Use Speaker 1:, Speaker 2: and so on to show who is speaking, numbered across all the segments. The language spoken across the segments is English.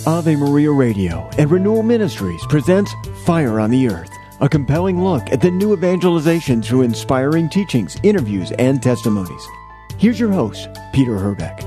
Speaker 1: Ave Maria Radio and Renewal Ministries presents Fire on the Earth, a compelling look at the new evangelization through inspiring teachings, interviews, and testimonies. Here's your host, Peter Herbeck.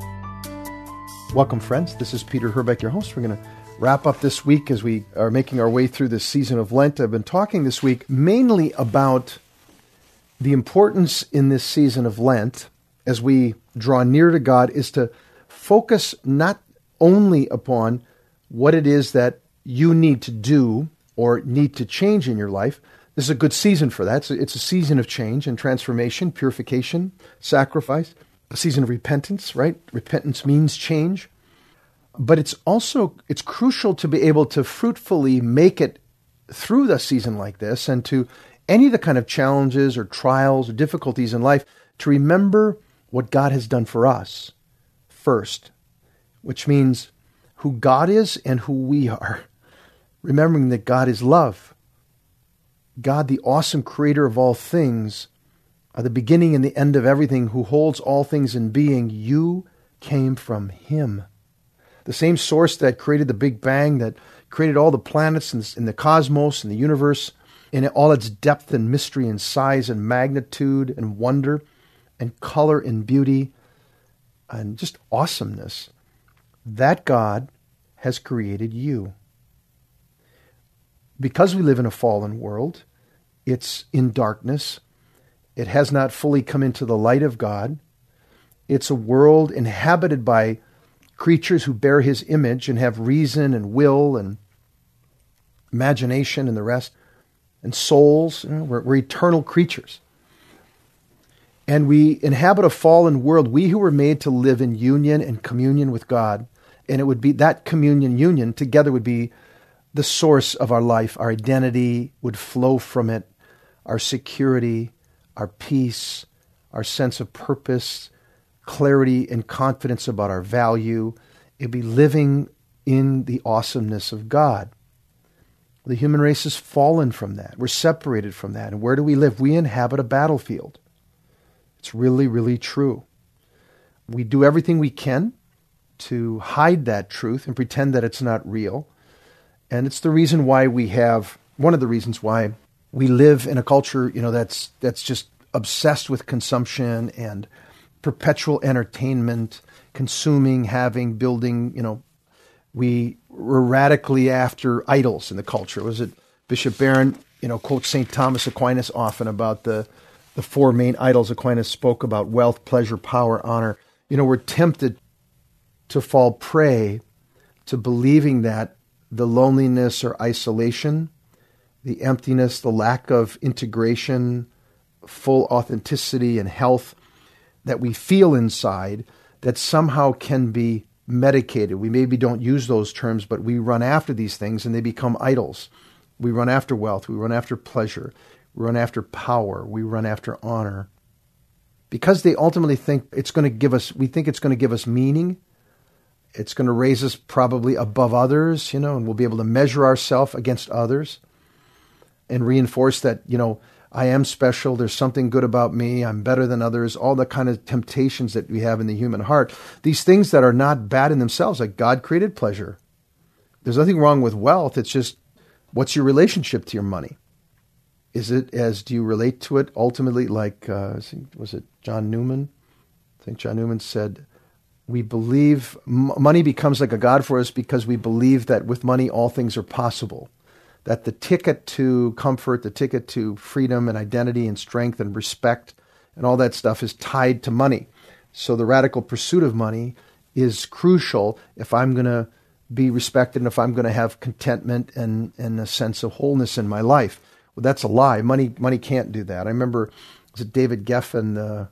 Speaker 2: Welcome, friends. This is Peter Herbeck, your host. We're going to wrap up this week as we are making our way through this season of Lent. I've been talking this week mainly about the importance in this season of Lent as we draw near to God is to focus not only upon what it is that you need to do or need to change in your life. This is a good season for that. It's a season of change and transformation, purification, sacrifice, a season of repentance, right? Repentance means change. But it's crucial to be able to fruitfully make it through the season like this and to any of the kind of challenges or trials or difficulties in life to remember what God has done for us first, which means who God is and who we are. Remembering that God is love. God, the awesome creator of all things, the beginning and the end of everything, who holds all things in being, you came from Him. The same source that created the Big Bang, that created all the planets in the cosmos and the universe, in all its depth and mystery and size and magnitude and wonder and color and beauty and just awesomeness. That God has created you. Because we live in a fallen world, it's in darkness. It has not fully come into the light of God. It's a world inhabited by creatures who bear His image and have reason and will and imagination and the rest, and souls. We're eternal creatures. And we inhabit a fallen world, we who were made to live in union and communion with God. And it would be that communion, union together would be the source of our life. Our identity would flow from it. Our security, our peace, our sense of purpose, clarity and confidence about our value. It'd be living in the awesomeness of God. The human race has fallen from that. We're separated from that. And where do we live? We inhabit a battlefield. It's really, really true. We do everything we can to hide that truth and pretend that it's not real. And it's the reason why one of the reasons why we live in a culture, that's just obsessed with consumption and perpetual entertainment, consuming, having, building, we're radically after idols in the culture. Was it Bishop Barron, quotes St. Thomas Aquinas often about the four main idols. Aquinas spoke about wealth, pleasure, power, honor. We're tempted to fall prey to believing that the loneliness or isolation, the emptiness, the lack of integration, full authenticity and health that we feel inside, that somehow can be medicated. We maybe don't use those terms, but we run after these things and they become idols. We run after wealth. We run after pleasure. We run after power. We run after honor. Because they ultimately think it's going to give us meaning. It's going to raise us probably above others, and we'll be able to measure ourselves against others and reinforce that, I am special. There's something good about me. I'm better than others. All the kind of temptations that we have in the human heart. These things that are not bad in themselves, like God created pleasure. There's nothing wrong with wealth. It's just, what's your relationship to your money? Do you relate to it ultimately like, was it John Newman? I think John Newman said, we believe money becomes like a god for us because we believe that with money all things are possible. That the ticket to comfort, the ticket to freedom and identity and strength and respect and all that stuff is tied to money. So the radical pursuit of money is crucial if I'm going to be respected and if I'm going to have contentment and a sense of wholeness in my life. Well, that's a lie. Money can't do that. I remember, was it David Geffen,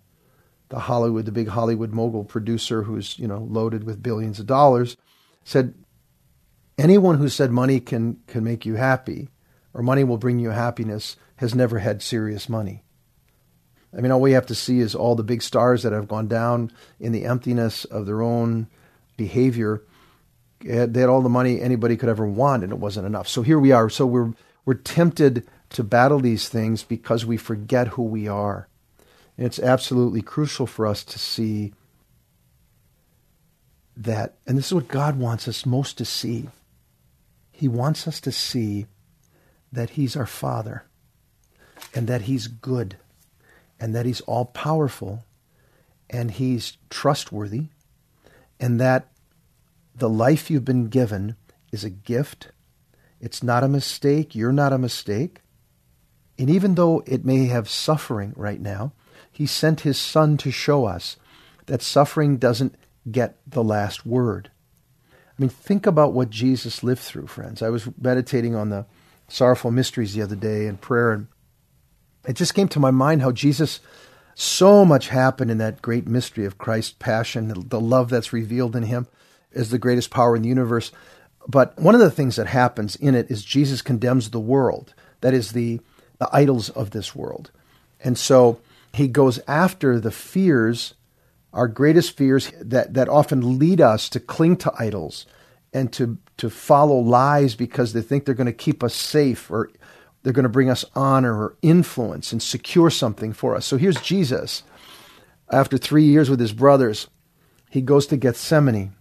Speaker 2: the big Hollywood mogul producer who's, loaded with billions of dollars, said, anyone who said money can make you happy or money will bring you happiness has never had serious money. I mean, all we have to see is all the big stars that have gone down in the emptiness of their own behavior. They had all the money anybody could ever want, and it wasn't enough. So here we are. So we're tempted to battle these things because we forget who we are. And it's absolutely crucial for us to see and this is what God wants us most to see. He wants us to see that he's our Father, and that he's good, and that he's all-powerful, and he's trustworthy, and that the life you've been given is a gift. It's not a mistake. You're not a mistake. And even though it may have suffering right now, he sent his Son to show us that suffering doesn't get the last word. I mean, think about what Jesus lived through, friends. I was meditating on the sorrowful mysteries the other day in prayer, and it just came to my mind how Jesus, so much happened in that great mystery of Christ's passion, the love that's revealed in him as the greatest power in the universe. But one of the things that happens in it is Jesus condemns the world, that is the idols of this world. And so he goes after the fears, our greatest fears that often lead us to cling to idols and to follow lies because they think they're going to keep us safe, or they're going to bring us honor or influence and secure something for us. So here's Jesus. After 3 years with his brothers, he goes to Gethsemane.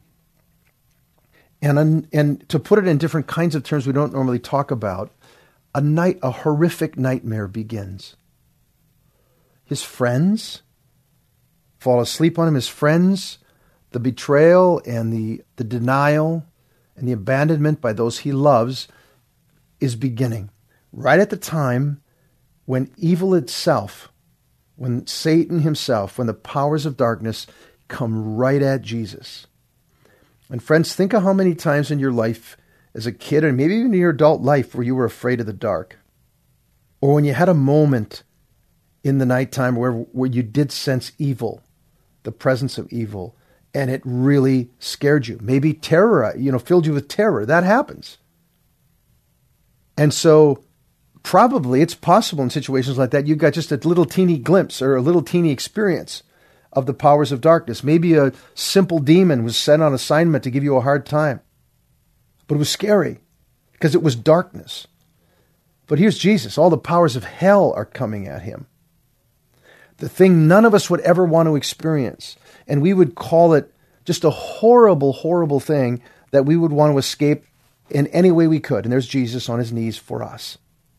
Speaker 2: And to put it in different kinds of terms we don't normally talk about, a horrific nightmare begins. His friends fall asleep on him. His friends, the betrayal and the denial and the abandonment by those he loves is beginning. Right at the time when evil itself, when Satan himself, when the powers of darkness come right at Jesus. And friends, think of how many times in your life as a kid, and maybe even in your adult life, where you were afraid of the dark. Or when you had a moment in the nighttime where you did sense evil, the presence of evil, and it really scared you. Maybe terror, filled you with terror. That happens. And so probably it's possible in situations like that, you got just a little teeny glimpse or a little teeny experience of the powers of darkness. Maybe a simple demon was sent on assignment to give you a hard time. But it was scary because it was darkness. But here's Jesus. All the powers of hell are coming at him. The thing none of us would ever want to experience. And we would call it just a horrible, horrible thing that we would want to escape in any way we could. And there's Jesus on his knees for us.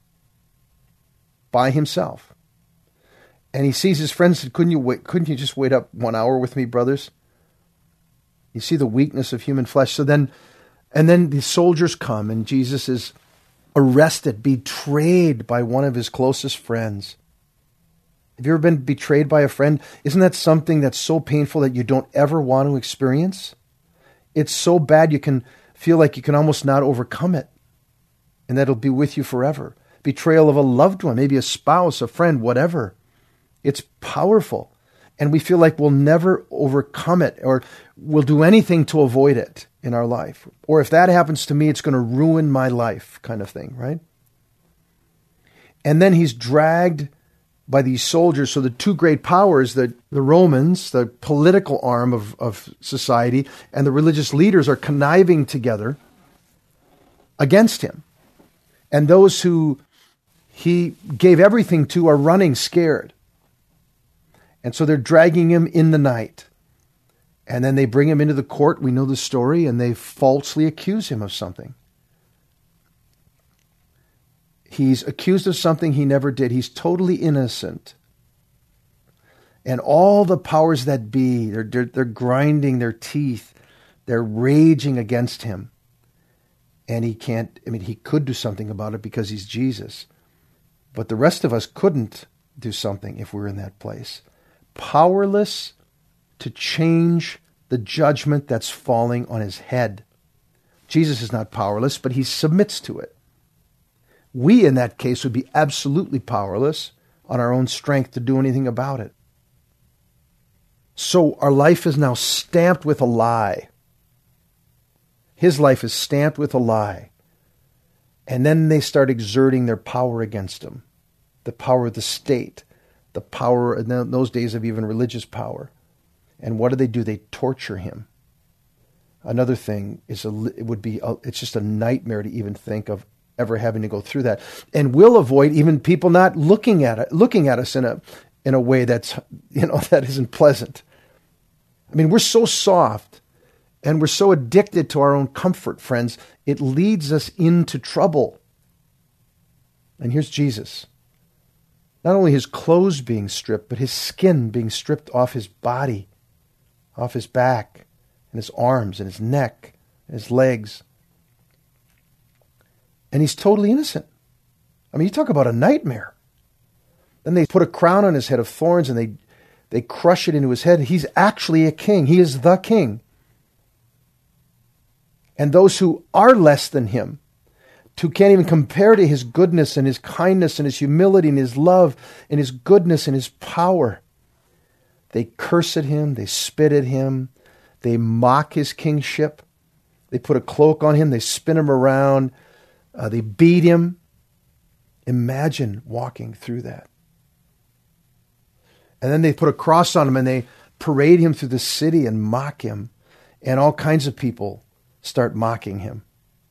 Speaker 2: By himself. And he sees his friends and said, couldn't you just wait up 1 hour with me, brothers? You see the weakness of human flesh. And then the soldiers come, and Jesus is arrested, betrayed by one of his closest friends. Have you ever been betrayed by a friend? Isn't that something that's so painful that you don't ever want to experience? It's so bad you can feel like you can almost not overcome it, and that it'll be with you forever. Betrayal of a loved one, maybe a spouse, a friend, whatever. It's powerful. And we feel like we'll never overcome it, or we'll do anything to avoid it in our life. Or if that happens to me, it's going to ruin my life, kind of thing, right? And then he's dragged by these soldiers. So the two great powers, the Romans, the political arm of society, and the religious leaders are conniving together against him. And those who he gave everything to are running scared. And so they're dragging him in the night. And then they bring him into the court. We know the story. And they falsely accuse him of something. He's accused of something he never did. He's totally innocent. And all the powers that be, they're grinding their teeth. They're raging against him. And he could do something about it because he's Jesus. But the rest of us couldn't do something if we were in that place. Powerless to change the judgment that's falling on his head. Jesus is not powerless, but he submits to it. We, in that case, would be absolutely powerless on our own strength to do anything about it. So our life is now stamped with a lie. His life is stamped with a lie. And then they start exerting their power against him. The power of the state. The power, in those days, of even religious power. And what do? They torture him. Another thing is it's just a nightmare to even think of ever having to go through that. And we'll avoid even people not looking at us in a way that's, that isn't pleasant. I mean, we're so soft And we're so addicted to our own comfort, friends, it leads us into trouble. And here's Jesus. Not only his clothes being stripped, but his skin being stripped off his body, off his back, and his arms, and his neck, and his legs. And he's totally innocent. I mean, you talk about a nightmare. Then they put a crown on his head of thorns, and they crush it into his head. He's actually a king. He is the king. And those who are less than him, who can't even compare to his goodness and his kindness and his humility and his love and his goodness and his power, they curse at him, they spit at him, they mock his kingship, they put a cloak on him, they spin him around, they beat him. Imagine walking through that. And then they put a cross on him and they parade him through the city and mock him. And all kinds of people start mocking him.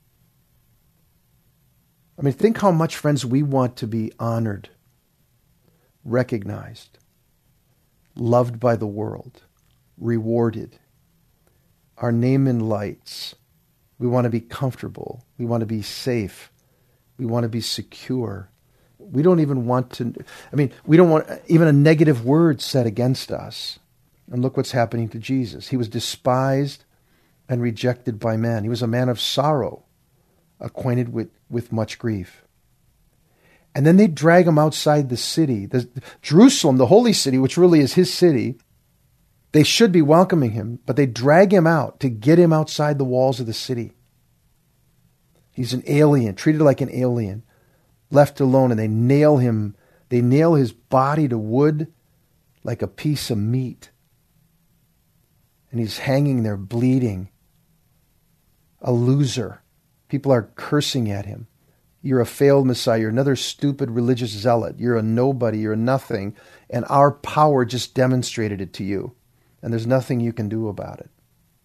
Speaker 2: I mean, think how much, friends, we want to be honored, recognized, loved by the world, rewarded, our name in lights. We want to be comfortable. We want to be safe. We want to be secure. We don't even want to, we don't want even a negative word said against us. And look what's happening to Jesus. He was despised and rejected by men. He was a man of sorrow, acquainted with much grief. And then they drag him outside the city. Jerusalem, the holy city, which really is his city, they should be welcoming him, but they drag him out to get him outside the walls of the city. He's an alien, treated like an alien, left alone, and they nail him. They nail his body to wood like a piece of meat. And he's hanging there bleeding. A loser. People are cursing at him. You're a failed Messiah. You're another stupid religious zealot. You're a nobody. You're a nothing. And our power just demonstrated it to you. And there's nothing you can do about it.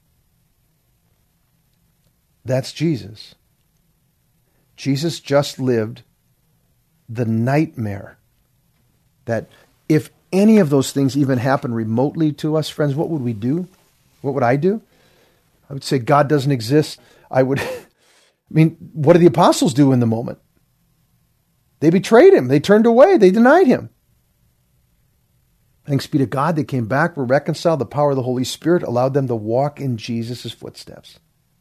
Speaker 2: That's Jesus. Jesus just lived the nightmare that if any of those things even happen remotely to us, friends, what would we do? What would I do? I would say God doesn't exist. What did the apostles do in the moment? They betrayed him. They turned away. They denied him. Thanks be to God, they came back, were reconciled. The power of the Holy Spirit allowed them to walk in Jesus' footsteps.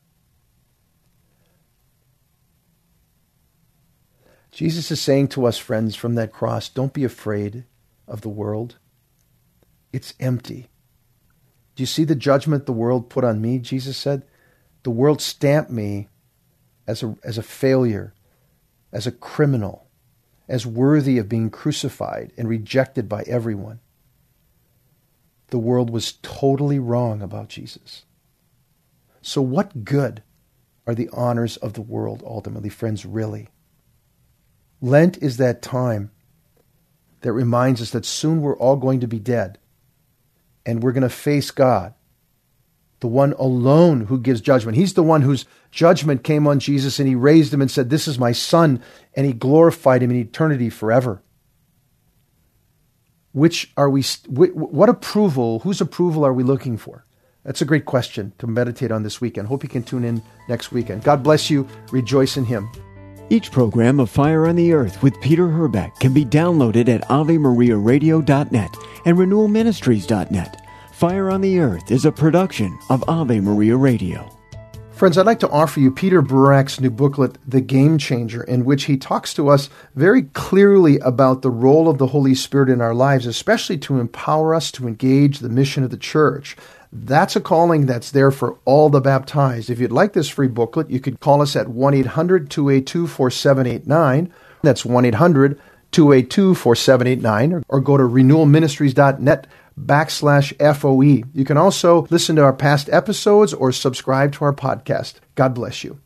Speaker 2: Jesus is saying to us, friends, from that cross, don't be afraid of the world. It's empty. Do you see the judgment the world put on me? Jesus said, the world stamped me as a failure, as a criminal, as worthy of being crucified and rejected by everyone. The world was totally wrong about Jesus. So what good are the honors of the world ultimately, friends, really? Lent is that time that reminds us that soon we're all going to be dead and we're going to face God, the one alone who gives judgment. He's the one whose judgment came on Jesus and he raised him and said, this is my son, and he glorified him in eternity forever. What approval, whose approval are we looking for? That's a great question to meditate on this weekend. Hope you can tune in next weekend. God bless you. Rejoice in him.
Speaker 1: Each program of Fire on the Earth with Peter Herbeck can be downloaded at AveMariaRadio.net and RenewalMinistries.net. Fire on the Earth is a production of Ave Maria Radio.
Speaker 2: Friends, I'd like to offer you Peter Burak's new booklet, The Game Changer, in which he talks to us very clearly about the role of the Holy Spirit in our lives, especially to empower us to engage the mission of the church. That's a calling that's there for all the baptized. If you'd like this free booklet, you could call us at 1-800-282-4789. That's 1-800-282-4789, or go to renewalministries.net/FOE. You can also listen to our past episodes or subscribe to our podcast. God bless you.